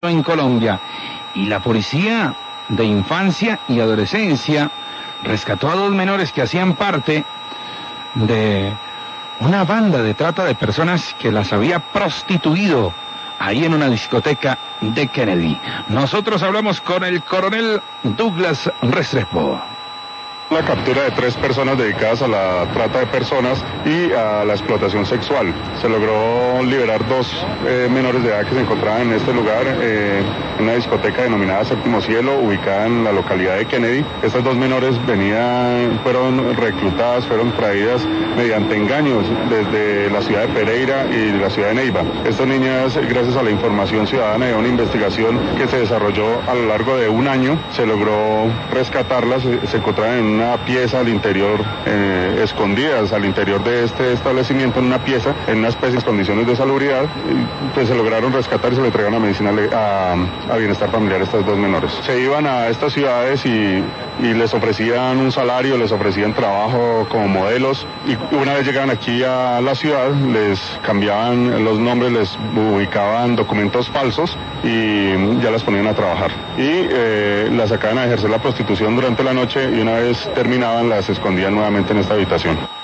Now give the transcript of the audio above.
en Colombia. Y la policía de infancia y adolescencia rescató a 2 menores que hacían parte de una banda de trata de personas que las había prostituido ahí en una discoteca de Kennedy. Nosotros hablamos con el coronel Douglas Restrepo. La captura de 3 personas dedicadas a la trata de personas y a la explotación sexual. Se logró liberar 2 menores de edad que se encontraban en este lugar, en una discoteca denominada Séptimo Cielo, ubicada en la localidad de Kennedy. Estas 2 menores fueron reclutadas, fueron traídas mediante engaños desde la ciudad de Pereira y la ciudad de Neiva. Estas niñas, gracias a la información ciudadana y a una investigación que se desarrolló a lo largo de un año, se logró rescatarlas. Se encontraban en una pieza al interior, escondidas al interior de este establecimiento, en una pieza, en unas pésimas condiciones de salubridad. Pues se lograron rescatar y se le entregaron a medicina, a bienestar familiar, estas 2 menores. Se iban a estas ciudades y les ofrecían un salario, les ofrecían trabajo como modelos, y una vez llegaban aquí a la ciudad les cambiaban los nombres, les ubicaban documentos falsos y ya las ponían a trabajar. Y las sacaban a ejercer la prostitución durante la noche, y una vez terminaban las escondían nuevamente en esta habitación.